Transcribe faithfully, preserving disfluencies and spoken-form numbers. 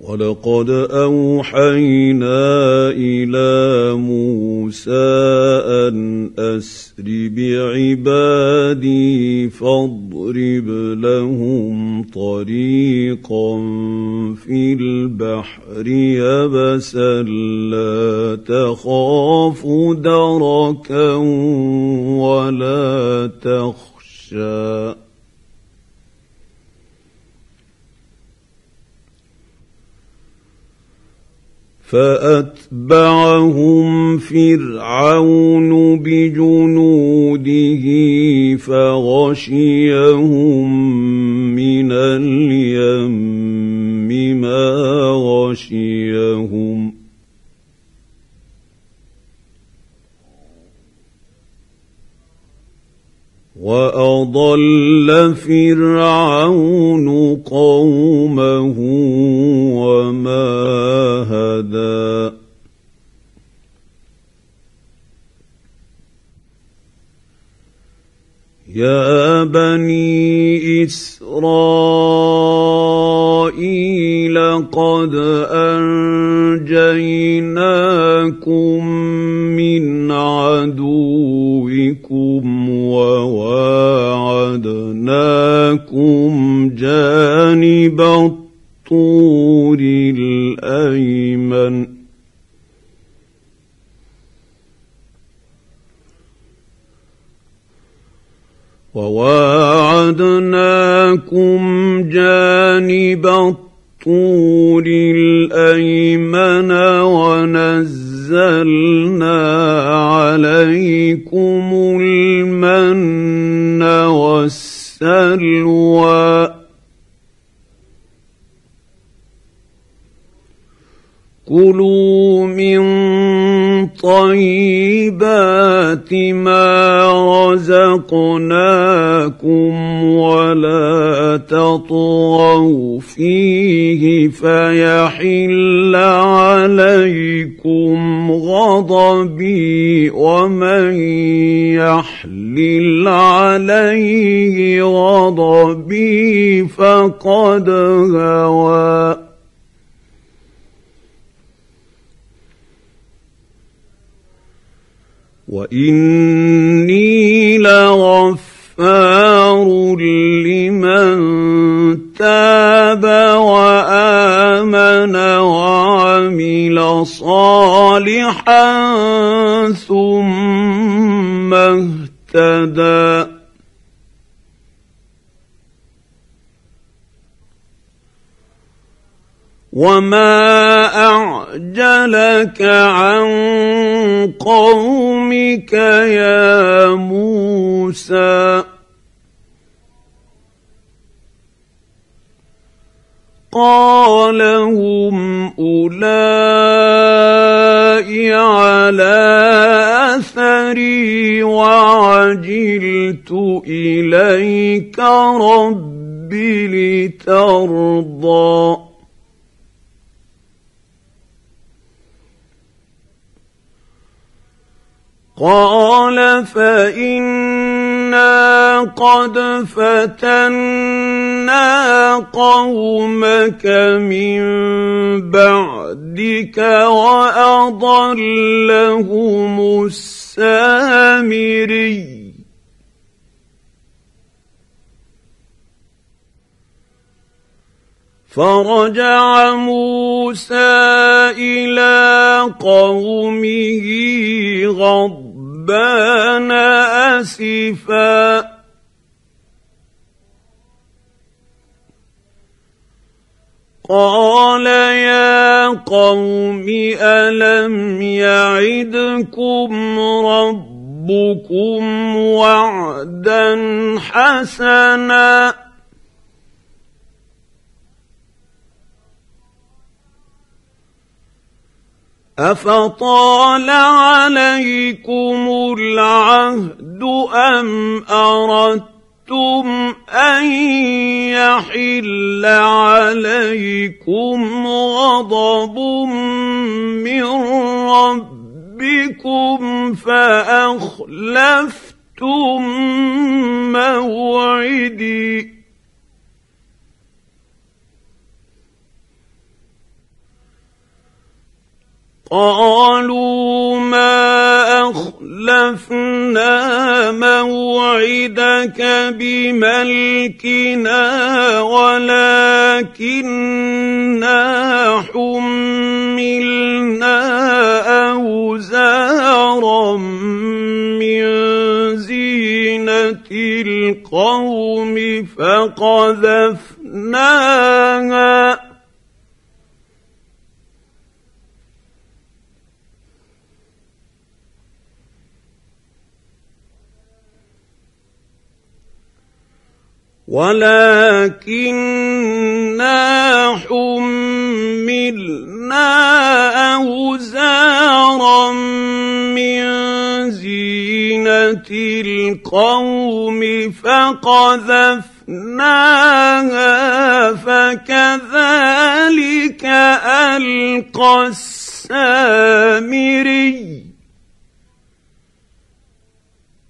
وَلَقَدْ أَوْحَيْنَا إِلَى مُوسَىٰ أَنْ أَسْرِ بِعِبَادِي فَاضْرِبْ لَهُمْ طَرِيقًا فِي الْبَحْرِ يَبَسًا لَّا تَخَافُ دَرَكًا وَلَا تَخْشَىٰ فَأَتْبَعَهُمْ فِرْعَوْنُ بِجُنُودِهِ فَغَشِيَهُم مِّنَ الْيَمِّ مَا غَشِيَهُمْ وَأَضَلَّ فِرْعَوْنُ قَوْمَهُ وَمَا هَدَىٰ يَا بَنِي إِسْرَائِيلَ قَدْ أَنجَيْنَاكُم مِّنْ عَدُوِّكُمْ وَوَاعَدْنَاكُمْ جَانِبَ الطُّورِ الْأَيْمَنَ وَوَاعَدْنَاكُمْ جَانِبَ الطُّورِ الْأَيْمَنَ وَنَزَّلْنَا عَلَيْكُمُ الْمَنَّ وَالسَّلْوَىٰ كُلُوا مِن طَيِّبَاتِ مَا رَزَقْنَاكُمْ وَلَا تَطْغَوْا فِيهِ فَيَحِلَّ عَلَيْكُمْ غَضَبِي وَمَن يَحْلِلْ عَلَيْهِ غَضَبِي فَقَدْ هَوَىٰ وَإِنِّي لَغَفَّارٌ لِّمَن تَابَ وَآمَنَ وَعَمِلَ صَالِحًا ثُمَّ اهْتَدَىٰ وَمَا أَعْجَلَكَ عَن قَوْمِكَ يَا مُوسَىٰ قَالَ هُمْ أُولَاءِ عَلَىٰ أَثَرِي وَعَجِلْتُ إِلَيْكَ رَبِّ لِتَرْضَىٰ قَالَ فَإِنَّا قَدْ فَتَنَّا قَوْمَكَ مِن بَعْدِكَ وَأَضَلَّهُمُ السَّامِرِيُّ فَرَجَعَ مُوسَىٰ إِلَىٰ قَوْمِهِ غَضْبَانَ أَسِفًا قَالَ يَا قَوْمِ أَلَمْ يَعِدْكُمْ رَبُّكُمْ وَعْدًا حَسَنًا أَفَطَالَ عَلَيْكُمُ الْعَهْدُ أَمْ أَرَدتُّمْ أَن يَحِلَّ عَلَيْكُمْ غَضَبٌ مِّن رَّبِّكُمْ فَأَخْلَفْتُم مَّوْعِدِي قالوا ما أخلفنا موعدك بملكنا ولكننا حملنا أوزارا من زينة القوم فقذفناها ولكننا حملنا أوزارا من زينة القوم فقذفناها فكذلك ألقى السامري